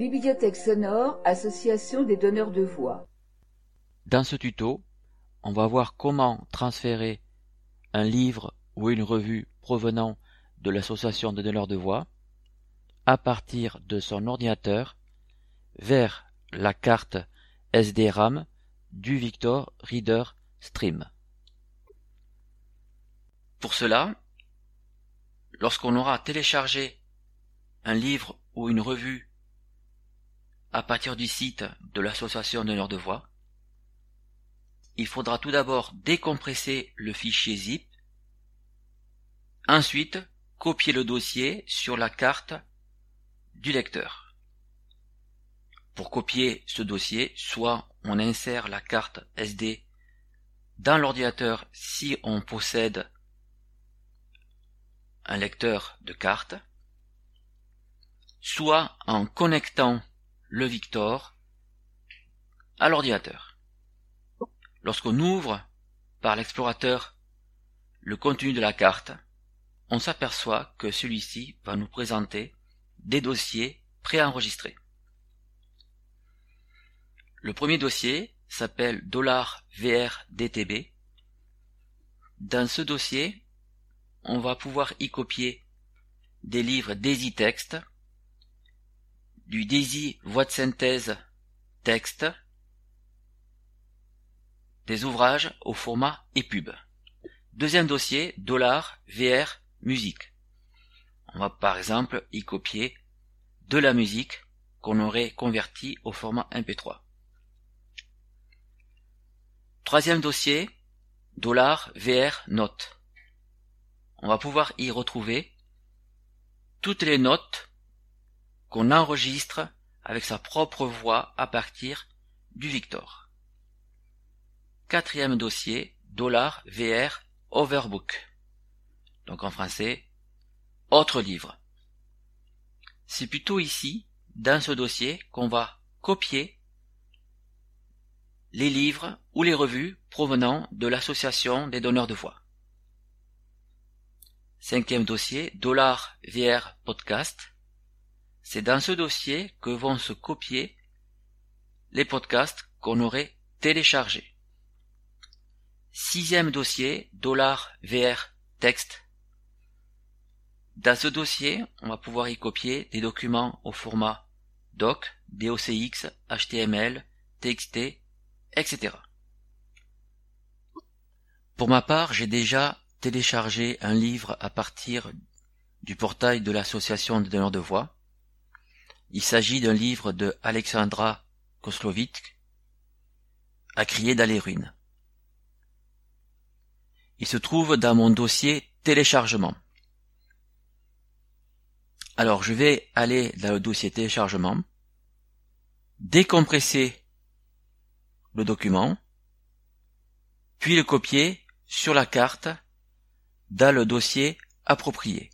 Bibliothèque sonore, association des donneurs de voix. Dans ce tuto, on va voir comment transférer un livre ou une revue provenant de l'association des donneurs de voix à partir de son ordinateur vers la carte SD-RAM du Victor Reader Stream. Pour cela, lorsqu'on aura téléchargé un livre ou une revue à partir du site de l'association donneurs de voix, il faudra tout d'abord décompresser le fichier zip, ensuite copier le dossier sur la carte du lecteur. Pour copier ce dossier, soit on insère la carte SD dans l'ordinateur si on possède un lecteur de cartes, soit en connectant le Victor à l'ordinateur. Lorsqu'on ouvre par l'explorateur le contenu de la carte, on s'aperçoit que celui-ci va nous présenter des dossiers préenregistrés. Le premier dossier s'appelle $VRDTB. Dans ce dossier, on va pouvoir y copier des livres DAISY Texte, du DAISY Voix de synthèse texte, des ouvrages au format EPUB. Deuxième dossier, $VR musique. On va par exemple y copier de la musique qu'on aurait convertie au format MP3. Troisième dossier, $VR notes. On va pouvoir y retrouver toutes les notes qu'on enregistre avec sa propre voix à partir du Victor. Quatrième dossier, $VR overbook. Donc en français, autre livre. C'est plutôt ici, dans ce dossier, qu'on va copier les livres ou les revues provenant de l'association des donneurs de voix. Cinquième dossier, $VR podcast. C'est dans ce dossier que vont se copier les podcasts qu'on aurait téléchargés. Sixième dossier, $VR texte. Dans ce dossier, on va pouvoir y copier des documents au format doc, docx, HTML, TXT, etc. Pour ma part, j'ai déjà téléchargé un livre à partir du portail de l'association des donneurs de voix. Il s'agit d'un livre de Alexandra Koslovitch, À crier dans les ruines. Il se trouve dans mon dossier téléchargement. Alors je vais aller dans le dossier téléchargement, décompresser le document, puis le copier sur la carte dans le dossier approprié.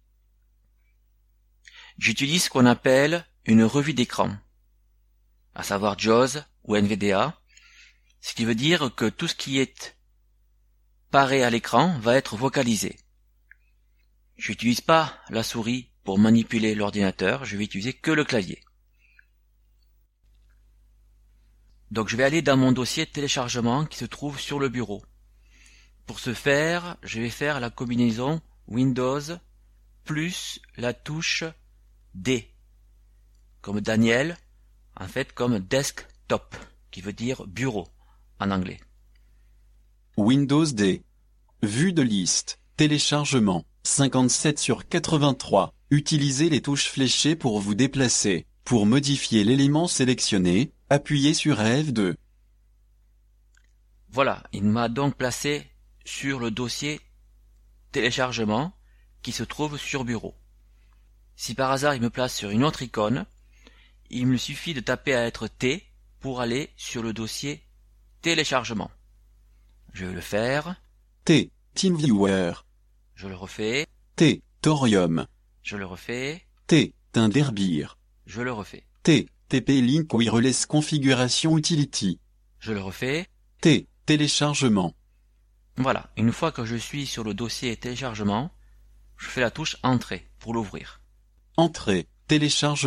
J'utilise ce qu'on appelle une revue d'écran, à savoir JAWS ou NVDA, ce qui veut dire que tout ce qui est paré à l'écran va être vocalisé. Je n'utilise pas la souris pour manipuler l'ordinateur, je vais utiliser que le clavier. Donc je vais aller dans mon dossier téléchargement qui se trouve sur le bureau. Pour ce faire, je vais faire la combinaison Windows plus la touche D, comme Daniel, en fait comme desktop, qui veut dire bureau en anglais. Windows D. Vue de liste. Téléchargement. 57/83. Utilisez les touches fléchées pour vous déplacer. Pour modifier l'élément sélectionné, appuyez sur F2. Voilà, il m'a donc placé sur le dossier téléchargement qui se trouve sur bureau. Si par hasard il me place sur une autre icône, il me suffit de taper à lettre T pour aller sur le dossier téléchargement. Je vais le faire. T. TeamViewer. Je le refais. T. Thorium. Je le refais. T. Tinderbeer. Je le refais. T. TP-Link Wireless Configuration Utility. Je le refais. T. Téléchargement. Voilà, une fois que je suis sur le dossier téléchargement, je fais la touche Entrée pour l'ouvrir. Entrée. Téléchargement.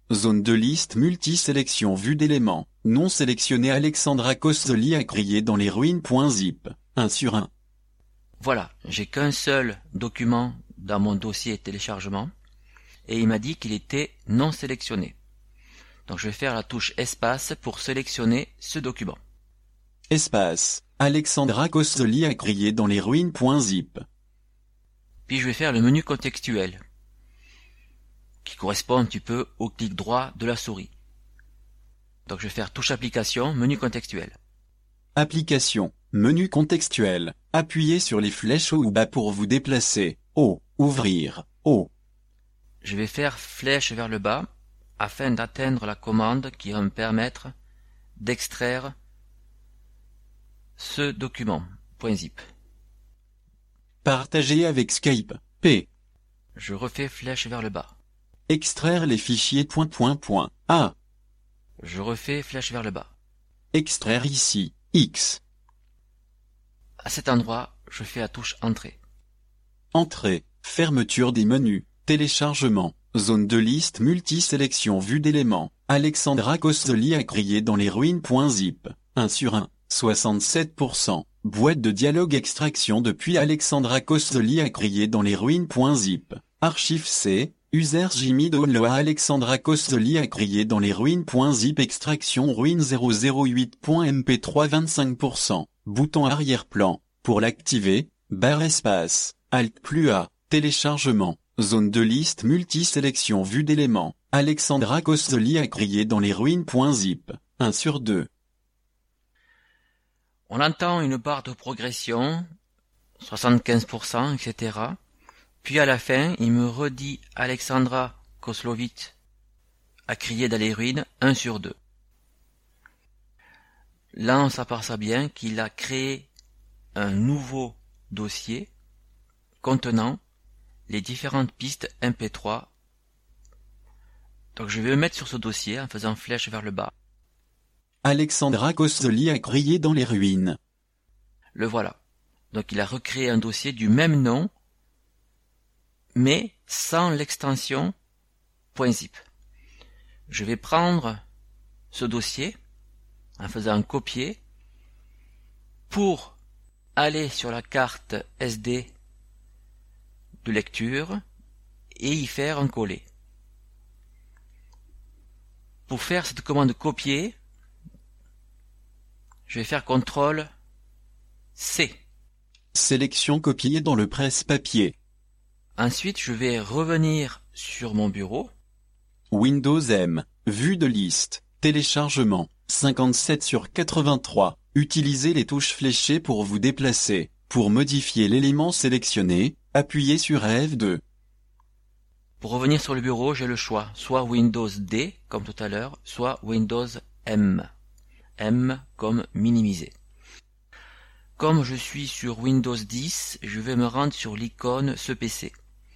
zone de liste multi-sélection vue d'éléments, non sélectionné Alexandra Kosoli a crié dans les ruines.zip, 1 sur 1. Voilà, j'ai qu'un seul document dans mon dossier téléchargement, et il m'a dit qu'il était non sélectionné. Donc je vais faire la touche espace pour sélectionner ce document. Espace, Alexandra Kosoli a crié dans les ruines.zip. Puis je vais faire le menu contextuel, qui correspond un petit peu au clic droit de la souris. Donc je vais faire touche application, menu contextuel. Application, menu contextuel, appuyez sur les flèches haut ou bas pour vous déplacer, haut, ouvrir, haut. Je vais faire flèche vers le bas, afin d'atteindre la commande qui va me permettre d'extraire ce document, .zip. Partager avec Skype, P. Je refais flèche vers le bas. Extraire les fichiers A. Je refais flèche vers le bas. Extraire ici, X. À cet endroit, je fais la touche entrée. Entrée, fermeture des menus, téléchargement, zone de liste multi-sélection vue d'éléments, Alexandra Kosoli a crié dans les ruines.zip, 1 sur 1, 67%, boîte de dialogue extraction depuis Alexandra Kosoli a crié dans les ruines.zip, archive C, user Jimmy Download Alexandra Kosoli a crié dans les ruines.zip extraction ruine 008.mp3 25%, bouton arrière-plan, pour l'activer, barre espace, Alt plus A, téléchargement, zone de liste multi-sélection vue d'éléments, Alexandra Kosoli a crié dans les ruines.zip, 1 sur 2. On entend une barre de progression, 75%, etc. Puis à la fin, il me redit Alexandra Koslovitch a crié dans les ruines, 1 sur 2. Là, on s'aperçoit bien qu'il a créé un nouveau dossier contenant les différentes pistes MP3. Donc je vais me mettre sur ce dossier en faisant flèche vers le bas. Alexandra Kosoli a crié dans les ruines. Le voilà. Donc il a recréé un dossier du même nom, mais sans l'extension .zip. Je vais prendre ce dossier en faisant un copier pour aller sur la carte SD de lecture et y faire un coller. Pour faire cette commande copier, je vais faire CTRL C. Sélection copiée dans le presse-papier. Ensuite, je vais revenir sur mon bureau. Windows M, vue de liste, téléchargement, 57 sur 83. Utilisez les touches fléchées pour vous déplacer. Pour modifier l'élément sélectionné, appuyez sur F2. Pour revenir sur le bureau, j'ai le choix, soit Windows D, comme tout à l'heure, soit Windows M. M comme minimiser. Comme je suis sur Windows 10, je vais me rendre sur l'icône ce PC.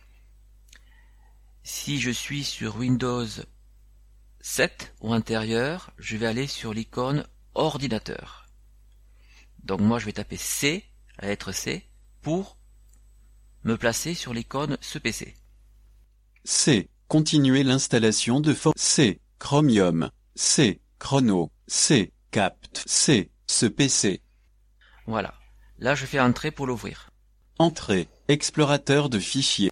Si je suis sur Windows 7 ou antérieur, je vais aller sur l'icône ordinateur. Donc moi je vais taper C, la lettre C, pour me placer sur l'icône ce PC. C. Continuer l'installation de C. Chromium. C. Chrono. C. Capt. C. Ce PC. Voilà. Là je fais entrer pour l'ouvrir. Entrée. Explorateur de fichiers.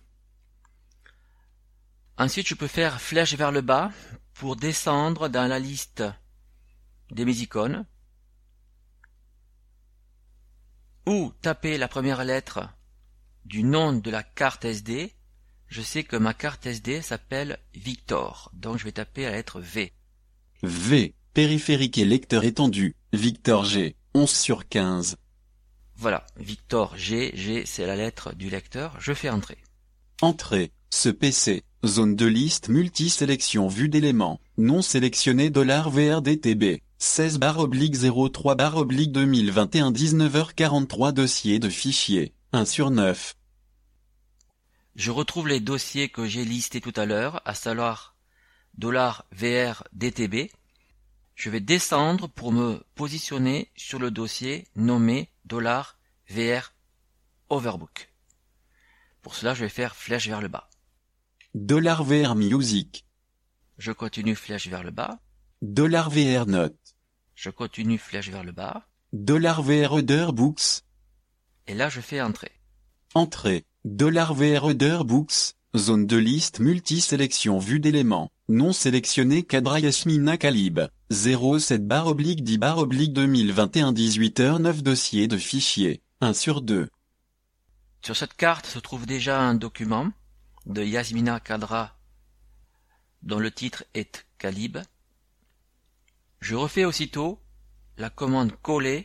Ensuite je peux faire flèche vers le bas pour descendre dans la liste de mes icônes. Ou taper la première lettre du nom de la carte SD. Je sais que ma carte SD s'appelle Victor, donc je vais taper la lettre V. V. Périphérique et lecteur étendu. Victor G. 11 sur 15. Voilà, Victor G, G c'est la lettre du lecteur, je fais entrer. Entrée. Ce PC. Zone de liste multi-sélection vue d'éléments. Non sélectionné $VRDTB. 16/03/2021 19h43 dossier de fichiers. 1 sur 9. Je retrouve les dossiers que j'ai listés tout à l'heure, à savoir $VRDTB. Je vais descendre pour me positionner sur le dossier nommé $VR Overbook. Pour cela, je vais faire flèche vers le bas. $VR Music. Je continue flèche vers le bas. $VR note. Je continue flèche vers le bas. $VR Other Books. Et là, je fais entrer. Entrée. $VR Other Books. Zone de liste multi-sélection vue d'éléments. Non sélectionné Kadra Yasmina Kalib. 07/10/2021 18h09 dossier de fichier. 1/2. Sur cette carte se trouve déjà un document de Yasmina Kadra dont le titre est Kalib. Je refais aussitôt la commande coller,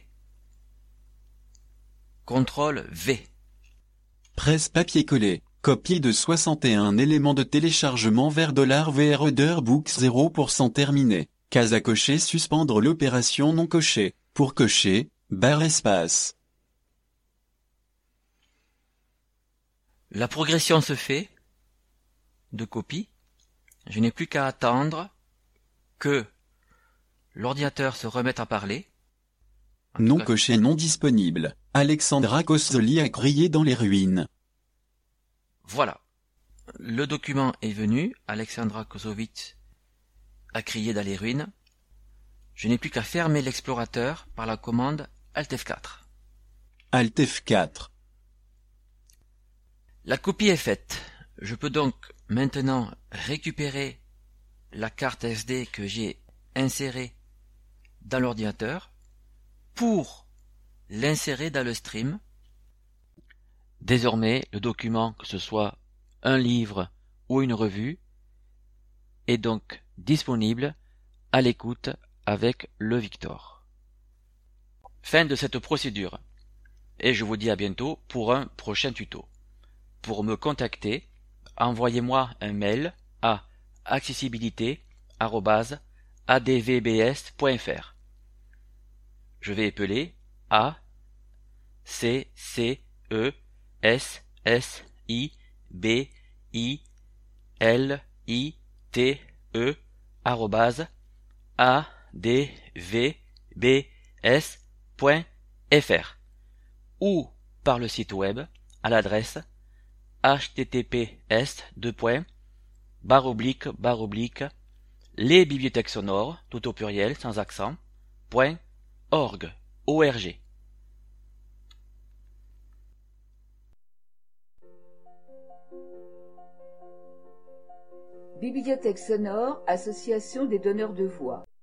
CTRL V. Presse papier collé. Copie de 61 éléments de téléchargement vers $VR Other Books 0% terminé. Case à cocher suspendre l'opération non cochée. Pour cocher, barre espace. La progression se fait de copie. Je n'ai plus qu'à attendre que l'ordinateur se remette à parler. Non coché non disponible. Alexandra Kozoli a crié dans les ruines. Voilà. Le document est venu. Alexandra Kozovitch a crié dans les ruines. Je n'ai plus qu'à fermer l'explorateur par la commande Alt F4. Alt F4. La copie est faite. Je peux donc maintenant récupérer la carte SD que j'ai insérée dans l'ordinateur pour l'insérer dans le stream. Désormais, le document, que ce soit un livre ou une revue, est donc disponible à l'écoute avec le Victor. Fin de cette procédure. Et je vous dis à bientôt pour un prochain tuto. Pour me contacter, envoyez-moi un mail à accessibilité@advbs.fr. Je vais épeler A C C E S S I B I L I T E @advbs.fr ou par le site web à l'adresse https://lesbibliothèques sonores tout au pluriel sans accent .org. Bibliothèque sonore, association des donneurs de voix.